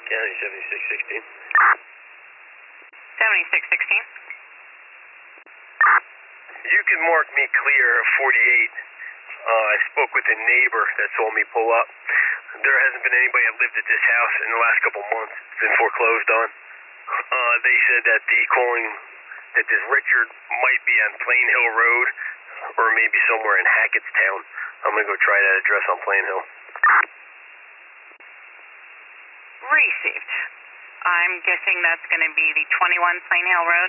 County 7616. 7616. You can mark me clear of 48. I spoke with a neighbor that saw me pull up. There hasn't been anybody that lived at this house in the last couple months. It's been foreclosed on. They said that that this Richard might be on Plain Hill Road or maybe somewhere in Hackettstown. I'm going to go try that address on Plain Hill. Received. I'm guessing that's going to be the 21 Plain Hill Road.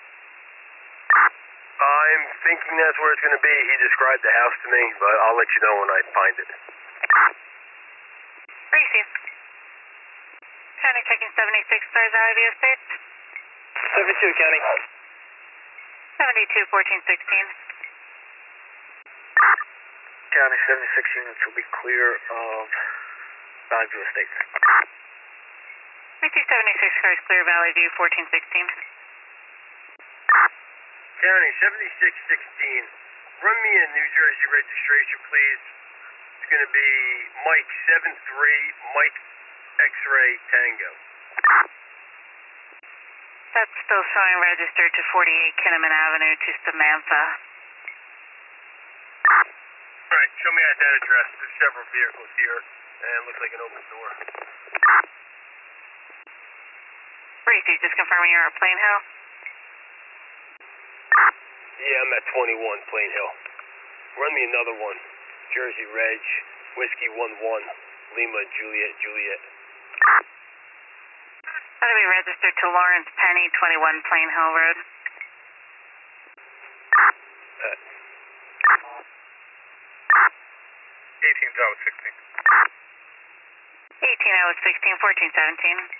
I'm thinking that's where it's going to be. He described the house to me, but I'll let you know when I find it. Received. County checking 76 stars out of the estate. 72, County. 72 1416. County 76 units will be clear of Valley View Estates. We see 76 cars clear Valley View 1416. County 7616. Run me a New Jersey registration, please. It's going to be Mike 73 Mike X-Ray Tango. That's still showing registered to 48 Kinnaman Avenue to Samantha. Alright, show me at that address. There's several vehicles here, and it looks like an open door. Received. Just confirming you're at Plain Hill. Yeah, I'm at 21 Plain Hill. Run me another one. Jersey Reg, Whiskey 11, Lima Juliet Juliet. That'll be registered to Lawrence Penny, 21 Plain Hill Road. 18 out of 16. 18 out of 16, 1417.